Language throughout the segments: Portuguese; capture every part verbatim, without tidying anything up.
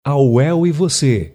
A U E L e você.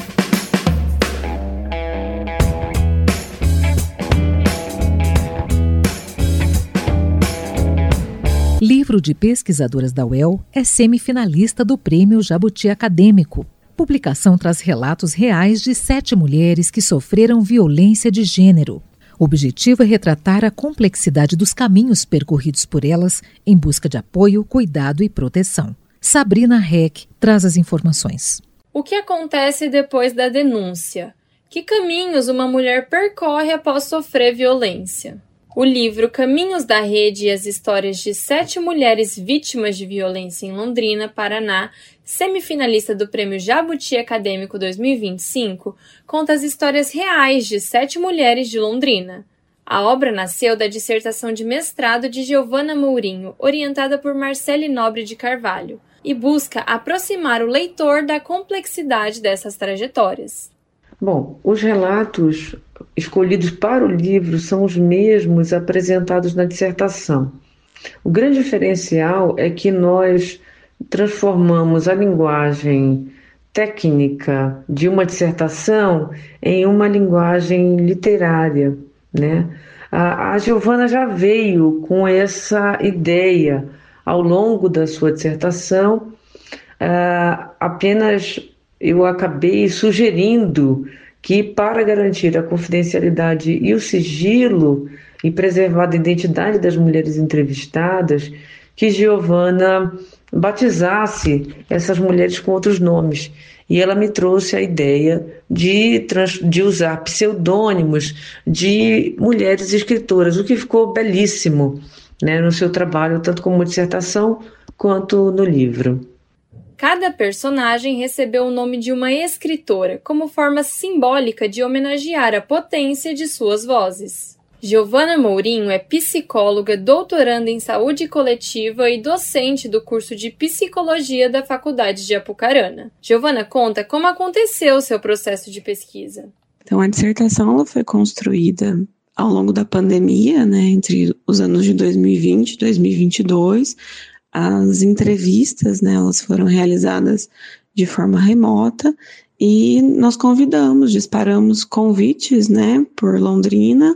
Livro de pesquisadoras da U E L é semifinalista do Prêmio Jabuti Acadêmico. Publicação traz relatos reais de sete mulheres que sofreram violência de gênero. O objetivo é retratar a complexidade dos caminhos percorridos por elas em busca de apoio, cuidado e proteção. Sabrina Heck traz as informações. O que acontece depois da denúncia? Que caminhos uma mulher percorre após sofrer violência? O livro Caminhos da Rede e as histórias de sete mulheres vítimas de violência em Londrina, Paraná, semifinalista do Prêmio Jabuti Acadêmico dois mil e vinte e cinco, conta as histórias reais de sete mulheres de Londrina. A obra nasceu da dissertação de mestrado de Giovana Mourinho, orientada por Marcele Nobre de Carvalho, e busca aproximar o leitor da complexidade dessas trajetórias. Bom, os relatos escolhidos para o livro são os mesmos apresentados na dissertação. O grande diferencial é que nós transformamos a linguagem técnica de uma dissertação em uma linguagem literária, né? A, a Giovana já veio com essa ideia ao longo da sua dissertação, uh, apenas eu acabei sugerindo que, para garantir a confidencialidade e o sigilo e preservar a identidade das mulheres entrevistadas, que Giovana batizasse essas mulheres com outros nomes. E ela me trouxe a ideia de, trans, de usar pseudônimos de mulheres escritoras, o que ficou belíssimo, né, no seu trabalho, tanto como dissertação quanto no livro. Cada personagem recebeu o nome de uma escritora, como forma simbólica de homenagear a potência de suas vozes. Giovana Mourinho é psicóloga, doutoranda em saúde coletiva e docente do curso de psicologia da Faculdade de Apucarana. Giovana conta como aconteceu o seu processo de pesquisa. Então, a dissertação ela foi construída ao longo da pandemia, né, entre os anos de dois mil e vinte e dois mil e vinte e dois. As entrevistas, né, elas foram realizadas de forma remota e nós convidamos, disparamos convites, né, por Londrina,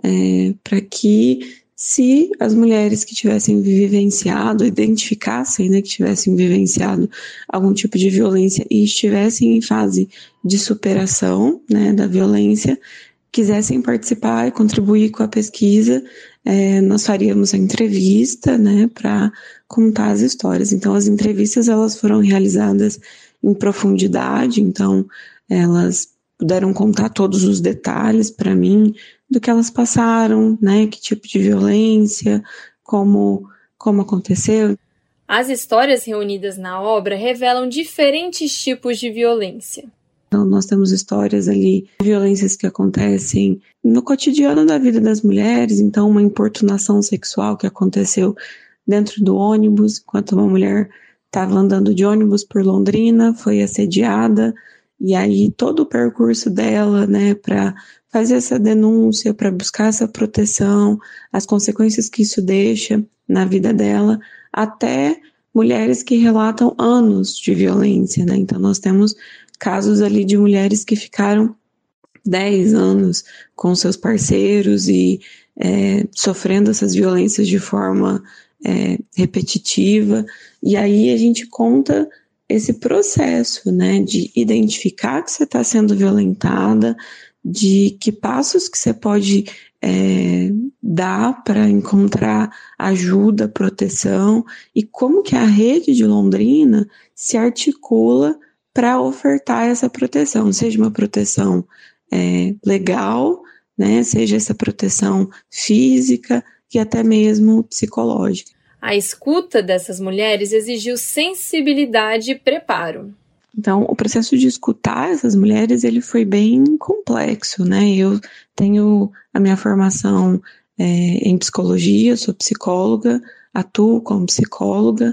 é, para que, se as mulheres que tivessem vivenciado, identificassem, né, que tivessem vivenciado algum tipo de violência e estivessem em fase de superação, né, da violência, quisessem participar e contribuir com a pesquisa, é, nós faríamos a entrevista, né, para contar as histórias. Então, as entrevistas elas foram realizadas em profundidade, então elas puderam contar todos os detalhes para mim do que elas passaram, né, que tipo de violência, como, como aconteceu. As histórias reunidas na obra revelam diferentes tipos de violência. Então, nós temos histórias ali, violências que acontecem no cotidiano da vida das mulheres, então uma importunação sexual que aconteceu dentro do ônibus, enquanto uma mulher estava andando de ônibus por Londrina, foi assediada, e aí todo o percurso dela, né, para fazer essa denúncia, para buscar essa proteção, as consequências que isso deixa na vida dela, até mulheres que relatam anos de violência, né, então nós temos casos ali de mulheres que ficaram dez anos com seus parceiros e é, sofrendo essas violências de forma é, repetitiva, e aí a gente conta esse processo, né, de identificar que você está sendo violentada, de que passos que você pode é, dar para encontrar ajuda, proteção, e como que a rede de Londrina se articula para ofertar essa proteção, seja uma proteção é, legal, né, seja essa proteção física e até mesmo psicológica. A escuta dessas mulheres exigiu sensibilidade e preparo. Então, o processo de escutar essas mulheres, ele foi bem complexo, né? Eu tenho a minha formação é, em psicologia, sou psicóloga, atuo como psicóloga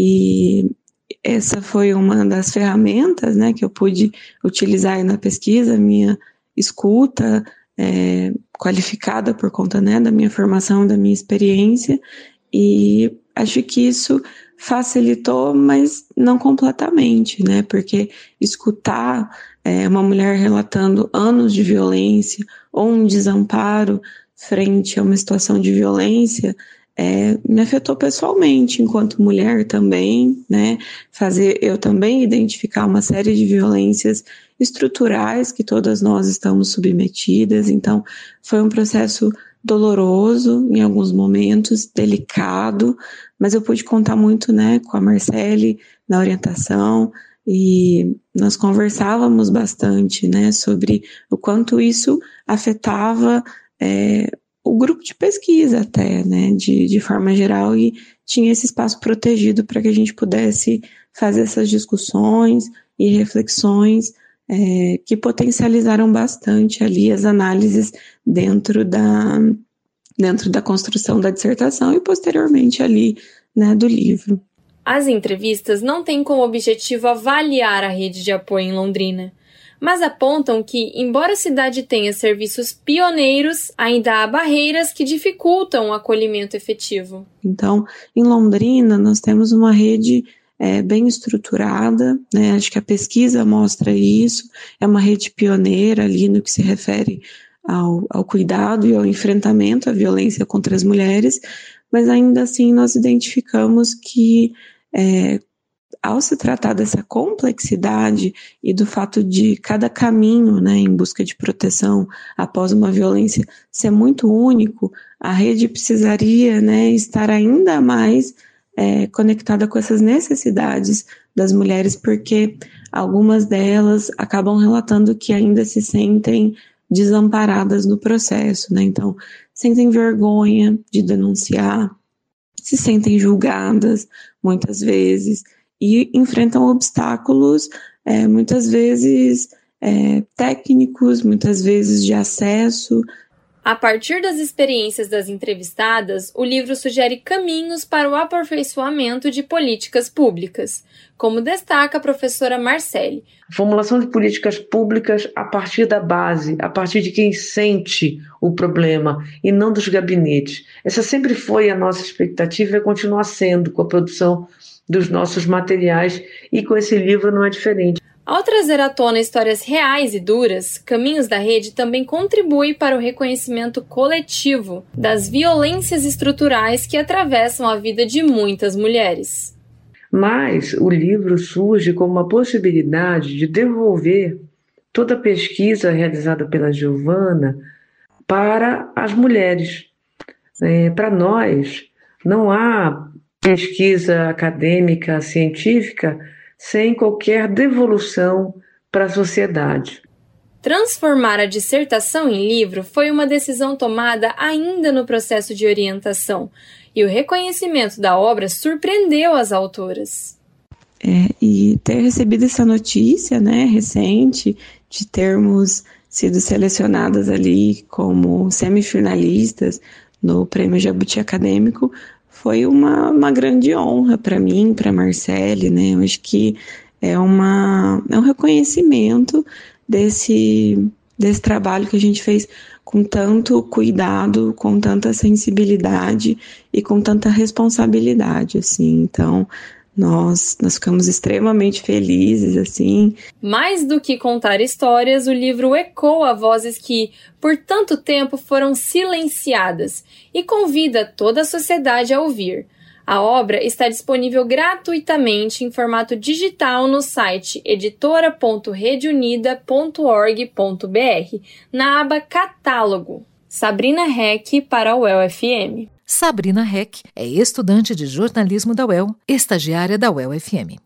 e essa foi uma das ferramentas, né, que eu pude utilizar na pesquisa, minha escuta é, qualificada por conta, né, da minha formação, da minha experiência, e acho que isso facilitou, mas não completamente, né? Porque escutar é, uma mulher relatando anos de violência ou um desamparo frente a uma situação de violência é, me afetou pessoalmente, enquanto mulher também, né? Fazer eu também identificar uma série de violências estruturais que todas nós estamos submetidas. Então, foi um processo doloroso em alguns momentos, delicado, mas eu pude contar muito, né, com a Marcele na orientação, e nós conversávamos bastante, né, sobre o quanto isso afetava é, o grupo de pesquisa até, né, de, de forma geral, e tinha esse espaço protegido para que a gente pudesse fazer essas discussões e reflexões é, que potencializaram bastante ali as análises dentro da, dentro da construção da dissertação e posteriormente ali, né, do livro. As entrevistas não têm como objetivo avaliar a rede de apoio em Londrina, mas apontam que, embora a cidade tenha serviços pioneiros, ainda há barreiras que dificultam o acolhimento efetivo. Então, em Londrina, nós temos uma rede é, bem estruturada, né? Acho que a pesquisa mostra isso, é uma rede pioneira ali no que se refere ao, ao cuidado e ao enfrentamento à violência contra as mulheres, mas ainda assim nós identificamos que é, ao se tratar dessa complexidade e do fato de cada caminho, né, em busca de proteção após uma violência ser muito único, a rede precisaria, né, estar ainda mais é, conectada com essas necessidades das mulheres, porque algumas delas acabam relatando que ainda se sentem desamparadas no processo, né? Então, sentem vergonha de denunciar, se sentem julgadas muitas vezes e enfrentam obstáculos é, muitas vezes é, técnicos, muitas vezes de acesso. A partir das experiências das entrevistadas, o livro sugere caminhos para o aperfeiçoamento de políticas públicas, como destaca a professora Marcele. A formulação de políticas públicas a partir da base, a partir de quem sente o problema e não dos gabinetes. Essa sempre foi a nossa expectativa e vai continuar sendo com a produção dos nossos materiais, e com esse livro não é diferente. Ao trazer à tona histórias reais e duras, Caminhos da Rede também contribui para o reconhecimento coletivo das violências estruturais que atravessam a vida de muitas mulheres. Mas o livro surge como uma possibilidade de devolver toda a pesquisa realizada pela Giovana para as mulheres. É, para nós, não há pesquisa acadêmica, científica, sem qualquer devolução para a sociedade. Transformar a dissertação em livro foi uma decisão tomada ainda no processo de orientação, e o reconhecimento da obra surpreendeu as autoras. É, e ter recebido essa notícia, né, recente, de termos sido selecionadas ali como semifinalistas no Prêmio Jabuti Acadêmico, foi uma, uma grande honra para mim, para a Marcele, né? Eu acho que é, uma, é um reconhecimento desse, desse trabalho que a gente fez com tanto cuidado, com tanta sensibilidade e com tanta responsabilidade, assim. Então, nós, nós ficamos extremamente felizes, assim. Mais do que contar histórias, o livro ecoa vozes que, por tanto tempo, foram silenciadas e convida toda a sociedade a ouvir. A obra está disponível gratuitamente em formato digital no site editora ponto rede unida ponto org ponto br, na aba Catálogo. Sabrina Heck para a U E L F M. Sabrina Heck é estudante de jornalismo da U E L, estagiária da U E L F M.